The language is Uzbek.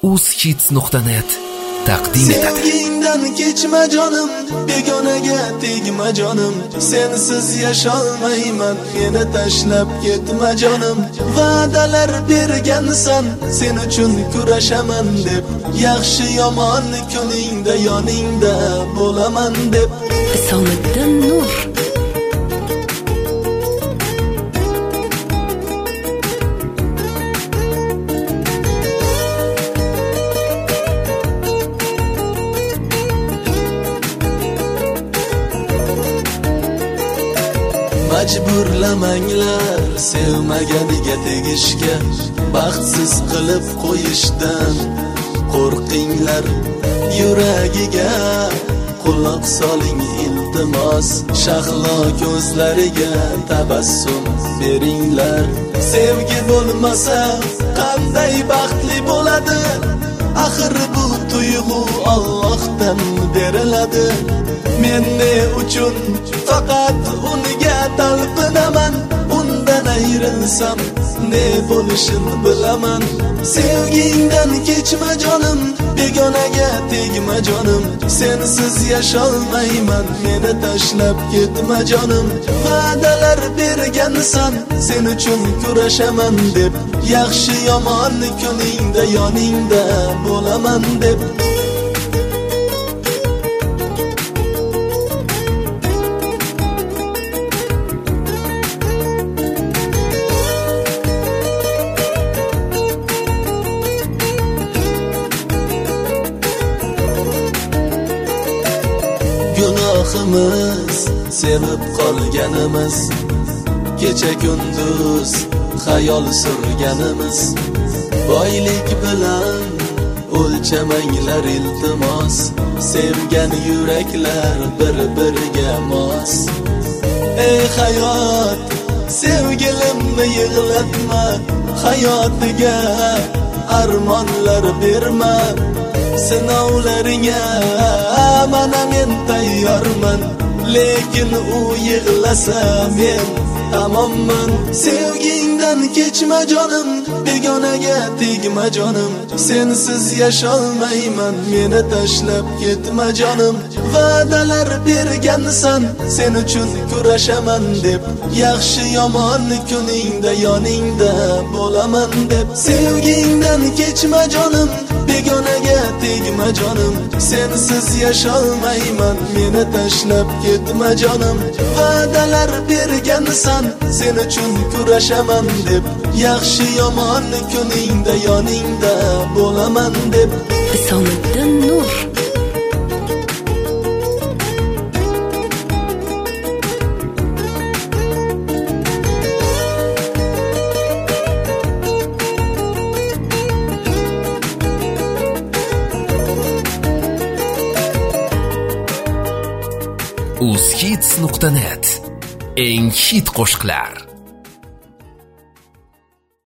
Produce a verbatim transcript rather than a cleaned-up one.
uzhits nuqta net taqdim etadi. Sevgingdan kechma jonim, begonaga tegma jonim, sensiz yasholmayman, meni tashlab ketma jonim. Va'dalar bergansan, sen uchun kurashaman deb, yaxshi yomon kuningda yoningda bo'laman deb. Isomiddin Nur. Majburlamanglar sevmaganiga tegishga, baxtsiz qilib qo'yishdan qo'rqinglar. Yuragiga quloq soling iltimos, shahlo ko'zlariga tabassum beringlar. Sevgi bo'lmasa qanday baxtli bo'ladi? Axir bu tuyg'u Allohdan beriladi. Men ne uchun faqat unga talpinaman, undan ayrilsam ne bo'lishini bilaman. Sevgingdan kechma jonim, begonaga tegma jonim, sensiz yasholmayman, meni tashlab ketma jonim. Va'dalar bergansan, sen uchun kurashaman deb, yaxshi yomon kuningda yoningda bo'laman deb. Gunohimiz sevib qolganimiz, kecha kunduz xayol surganimiz. Boylik bilan o'lchamanglar iltimos, sevgan yuraklar bir-biriga mos. Ey hayot, sevgilimni yig'latma, hayotiga armonlar berma. Sinovlaringga mana men tayyorman, lekin u yig'lasa men tamomman. Sevgingdan kechma jonim, begonaga tegma jonim, sensiz yasholmayman, meni tashlab ketma jonim. Va'dalar bergansan, sen uchun kurashaman deb, yaxshi yomon kuningda yoningda bo'laman deb. Sevgingdan kechma jonim, begonaga tegma jonim, sensiz yasholmayman, meni tashlab ketma jonim. Va'dalar bergansan, sen uchun kurashaman deb, yaxshi yomon kuningda yoningda bo'laman deb. Isomiddin Nur. uzhits nuqta net eng hit qo'shiqlar.